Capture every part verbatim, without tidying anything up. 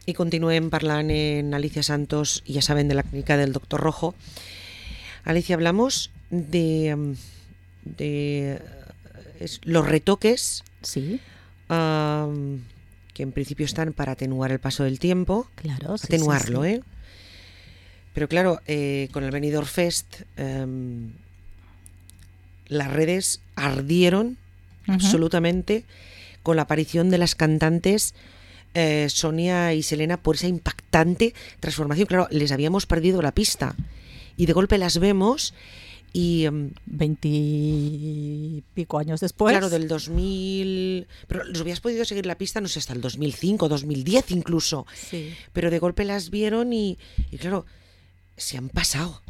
i continuem parlant en Alicia Santos, ya saben, de la clínica del doctor Rojo. Alicia, hablamos de, de es, los retoques, sí, um, que en principio están para atenuar el paso del tiempo, claro, sí, atenuarlo, sí, sí. ¿eh? Pero claro, eh, con el Benidorm Fest eh, las redes ardieron uh-huh. absolutamente con la aparición de las cantantes eh, Sonia y Selena por esa impactante transformación. Claro, les habíamos perdido la pista y de golpe las vemos y... Um, Veintipico años después. Claro, del dos mil... Pero los habías podido seguir la pista, no sé, hasta el dos mil cinco, dos mil diez incluso. Sí. Pero de golpe las vieron y, y claro, se han pasado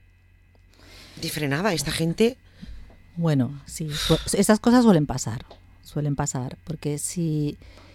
de frenada esta gente. Bueno, sí, esas cosas suelen pasar, suelen pasar, porque si...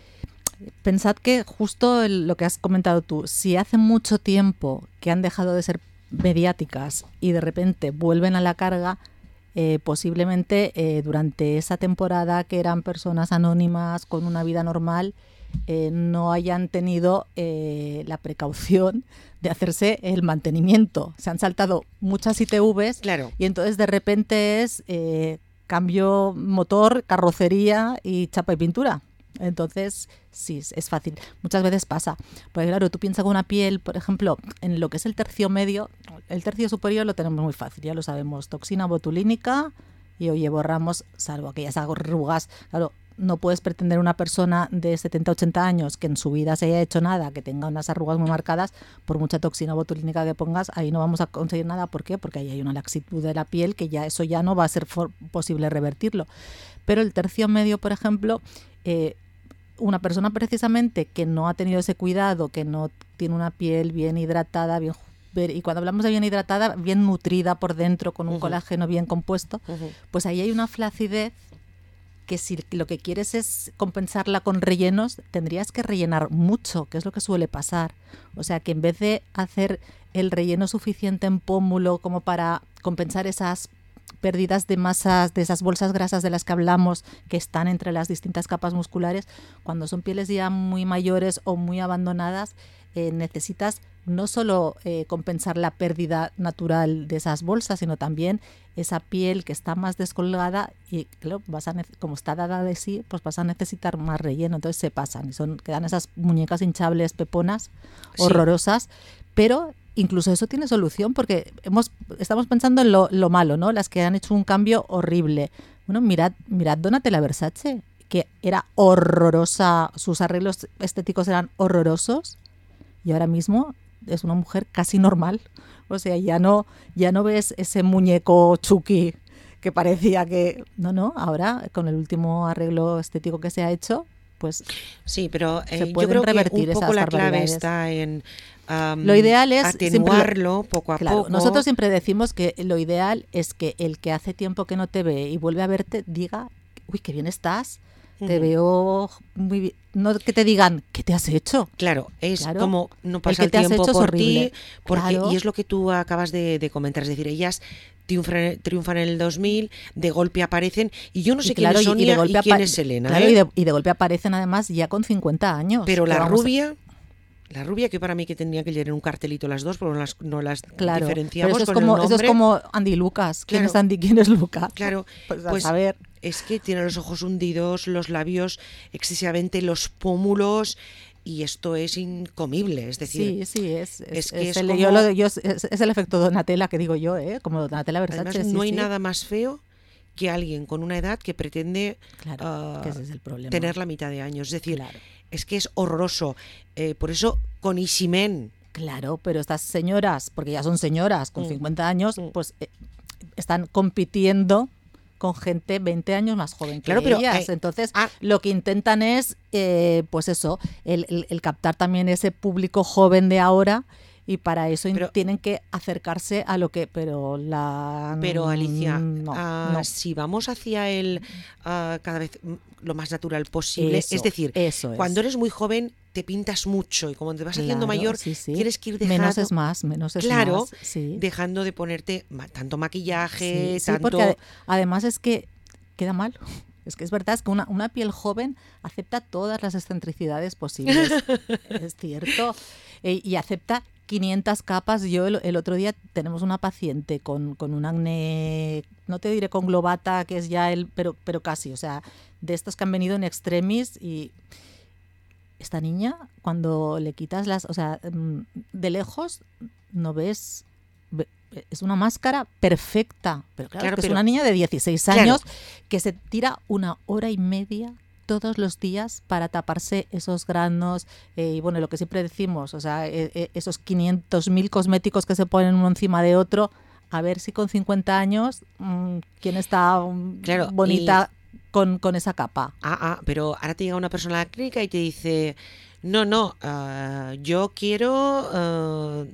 Pensad que justo el, lo que has comentado tú, si hace mucho tiempo que han dejado de ser mediáticas y de repente vuelven a la carga, eh, posiblemente eh, durante esa temporada que eran personas anónimas con una vida normal, eh, no hayan tenido eh, la precaución de hacerse el mantenimiento. Se han saltado muchas I T Vs, claro. Y entonces de repente es eh, cambio motor, carrocería y chapa y pintura. Entonces, sí, es fácil. Muchas veces pasa. Porque claro, tú piensas que una piel, por ejemplo, en lo que es el tercio medio, el tercio superior lo tenemos muy fácil, ya lo sabemos. Toxina botulínica y, oye, borramos, salvo aquellas arrugas. Claro, no puedes pretender una persona de setenta, ochenta años que en su vida se haya hecho nada, que tenga unas arrugas muy marcadas, por mucha toxina botulínica que pongas, ahí no vamos a conseguir nada. ¿Por qué? Porque ahí hay una laxitud de la piel que ya eso ya no va a ser for- posible revertirlo. Pero el tercio medio, por ejemplo, eh, una persona precisamente que no ha tenido ese cuidado, que no tiene una piel bien hidratada, bien, y cuando hablamos de bien hidratada, bien nutrida por dentro, con un uh-huh. colágeno bien compuesto, uh-huh. pues ahí hay una flacidez que si lo que quieres es compensarla con rellenos, tendrías que rellenar mucho, que es lo que suele pasar. O sea, que en vez de hacer el relleno suficiente en pómulo como para compensar esas pérdidas de masas, de esas bolsas grasas de las que hablamos, que están entre las distintas capas musculares, cuando son pieles ya muy mayores o muy abandonadas, eh, necesitas no solo eh, compensar la pérdida natural de esas bolsas, sino también esa piel que está más descolgada y claro, vas a ne- como está dada de sí, pues vas a necesitar más relleno, entonces se pasan y son quedan esas muñecas hinchables peponas horrorosas, sí. Pero incluso eso tiene solución porque hemos estamos pensando en lo, lo malo, ¿no? Las que han hecho un cambio horrible. Bueno, mirad, mirad Donatella Versace, que era horrorosa, sus arreglos estéticos eran horrorosos y ahora mismo es una mujer casi normal. O sea, ya no, ya no ves ese muñeco Chucky que parecía que... No, no, ahora con el último arreglo estético que se ha hecho, pues sí, pero eh, se pueden yo creo revertir que un poco esas la clave barbaridades. Está en um, lo ideal es atenuarlo lo, poco a claro, poco. Nosotros siempre decimos que lo ideal es que el que hace tiempo que no te ve y vuelve a verte diga, uy, qué bien estás, uh-huh. te veo muy bien. No que te digan, ¿qué te has hecho? Claro, es claro. como no pasa el, que el te tiempo has hecho por es horrible. ti, porque, claro. y es lo que tú acabas de, de comentar, es decir, ellas triunfan, triunfan en el dos mil, de golpe aparecen, y yo no sé y quién claro, es Sonia y, de golpe y quién apa- es Selena. Claro, ¿eh? y, de, y de golpe aparecen además ya con cincuenta años. Pero la vamos rubia... A... La rubia, que para mí que tenía que leer en un cartelito las dos, porque no las, no las claro, diferenciamos pero eso es con como, el nombre. Eso es como Andy Lucas. ¿Quién claro. es Andy? ¿Quién es Lucas? Claro, pues a pues saber. Es que tiene los ojos hundidos, los labios excesivamente, los pómulos, y esto es incomible, es decir... Sí, sí, es, es, es, que es, es, el, como... yo lo, yo, es, es el efecto Donatella que digo yo, ¿eh? Como Donatella Versace. Además, sí, no hay sí. nada más feo que alguien con una edad que pretende claro, uh, que ese es el problema. tener la mitad de años. Es decir, claro. es que es horroroso. Eh, por eso, con Isimen... Claro, pero estas señoras, porque ya son señoras con mm. cincuenta años, mm. pues eh, están compitiendo con gente veinte años más joven que claro, pero, ellas. Eh, Entonces, ah, lo que intentan es, eh, pues eso, el, el, el captar también ese público joven de ahora. Y para eso pero, tienen que acercarse a lo que... Pero la... Pero Alicia, no, uh, no. si vamos hacia el uh, cada vez lo más natural posible, eso, es decir, eso es. cuando eres muy joven te pintas mucho y como te vas claro, haciendo mayor sí, sí. tienes que ir dejando... Menos es más, menos es claro, más. Sí. dejando de ponerte ma- tanto maquillaje, sí, sí, tanto... porque ade- además es que queda mal. Es que es verdad, es que una, una piel joven acepta todas las excentricidades posibles. Es cierto. E, y acepta quinientas capas. Yo el, el otro día tenemos una paciente con, con un acné, no te diré conglobata, que es ya el, pero, pero casi, o sea, de estos que han venido en extremis. Y esta niña, cuando le quitas las, o sea, de lejos no ves, es una máscara perfecta, pero claro, claro que pero, es una niña de dieciséis años claro. que se tira una hora y media todos los días para taparse esos granos, eh, y bueno, lo que siempre decimos, o sea, eh, eh, esos quinientos mil cosméticos que se ponen uno encima de otro, a ver si con cincuenta años, mmm, quién está um, claro, bonita y... con, con esa capa. Ah, ah, pero ahora te llega una persona a la clínica y te dice, no, no, uh, yo quiero uh,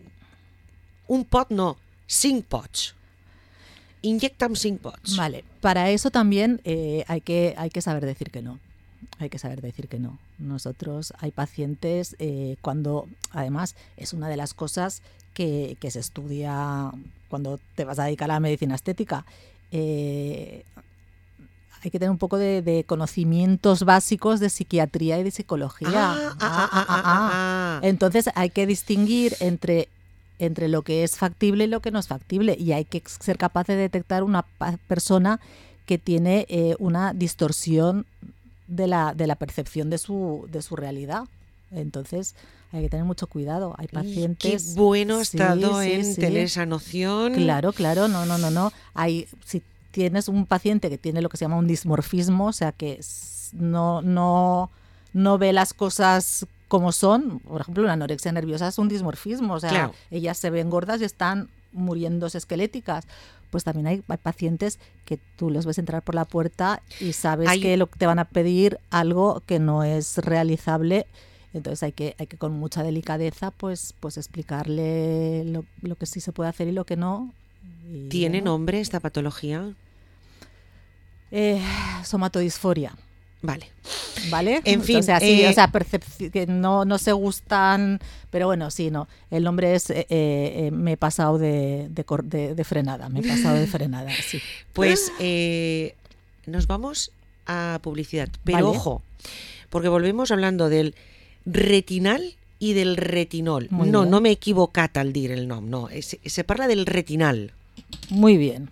un pot, no, cinc pots. Inyecta'm cinc pots. Vale, para eso también eh, hay que hay que saber decir que no. Hay que saber decir que no. Nosotros hay pacientes eh, cuando, además, es una de las cosas que, que se estudia cuando te vas a dedicar a la medicina estética. Eh, hay que tener un poco de, de conocimientos básicos de psiquiatría y de psicología. Ah, ah, ah, ah, ah, ah, ah. Entonces hay que distinguir entre entre lo que es factible y lo que no es factible, y hay que ser capaz de detectar una persona que tiene eh, una distorsión de la, de la percepción de su, de su realidad. Entonces hay que tener mucho cuidado. Hay pacientes... Qué bueno ha sí, estado sí, en sí. tener esa noción. Claro, claro, no, no, no, no. Hay, si tienes un paciente que tiene lo que se llama un dismorfismo, o sea que no, no, no ve las cosas como son, por ejemplo, una anorexia nerviosa es un dismorfismo, o sea, claro. ellas se ven gordas y están muriéndose esqueléticas. Pues también hay, hay pacientes que tú los ves entrar por la puerta y sabes hay... que lo, te van a pedir algo que no es realizable, entonces hay que, hay que con mucha delicadeza pues, pues explicarle lo, lo que sí se puede hacer y lo que no. Y, ¿Tiene bueno, nombre esta patología? Eh, somatodisforia. Vale. ¿Vale? En fin, o sea, sí, eh... o sea, percep- que no, no se gustan, pero bueno, sí, no. El nombre es eh, eh, me he pasado de, de, de, de frenada, me he pasado de frenada, sí. Pues eh, nos vamos a publicidad, pero vale. Ojo, porque volvemos hablando del retinal y del retinol. Muy no, bien. no m'he equivocat al dir el nom, no, se, se parla del retinal. Muy bien.